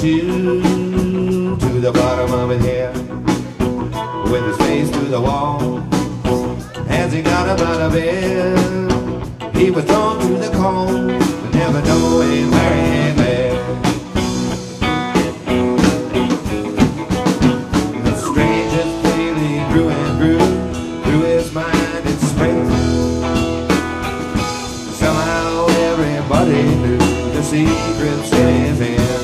shoe to the bottom of his head, with his face to the wall. As he got up out of bed, he was thrown to the cold, never knowing where he led. The strangest feeling grew and grew through his mind. It spread. Somehow everybody knew the secrets in his head.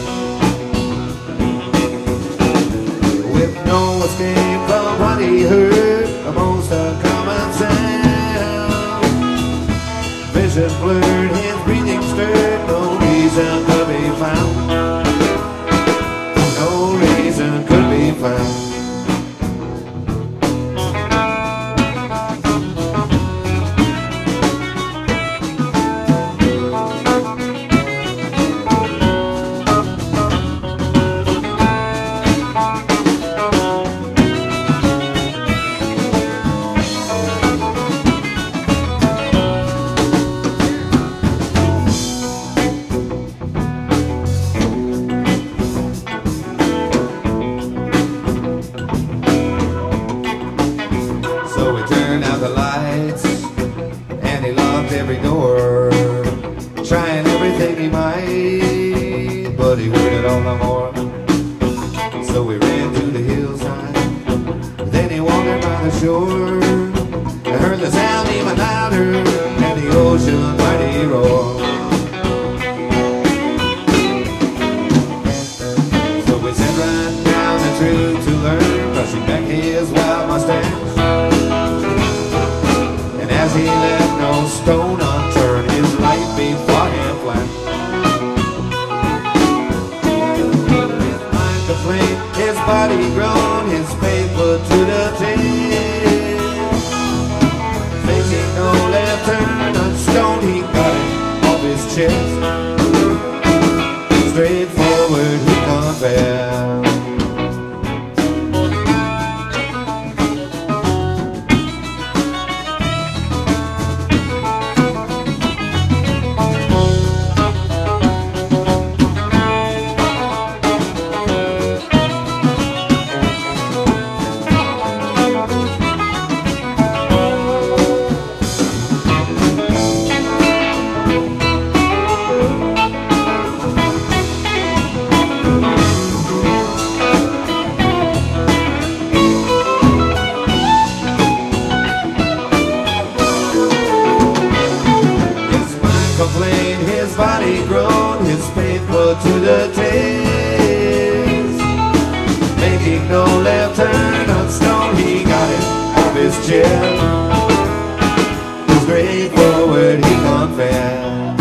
With no escape from what he heard, the most uncommon sound. Vision blurred, his breathing stirred, no reason could be found. No reason could be found. So he turned out the lights and he locked every door, trying everything he might, but he heard it all no more. So he ran to the hillside, then he wandered by the shore, and heard the sound even louder and the ocean mighty roar. So he sat right down and through to learn, brushing back his wild mustache. As he left no stone unturned, his life before him flat. His mind complained, his body grown, his faith put to the test. Making no left turn on stone, he got it off his chest. Straightforward, he confessed. His body grown, his faith put to the test. Making no left turn on stone, he got it off his chest. Straightforward, he confessed.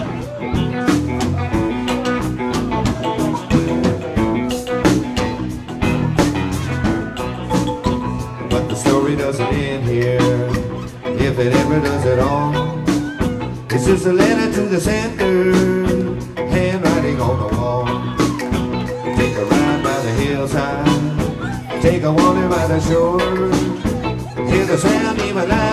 But the story doesn't end here, if it ever does at all. It's just a letter to the sender, handwriting on the wall. Take a ride by the hillside, take a wander by the shore, hear the sound even louder.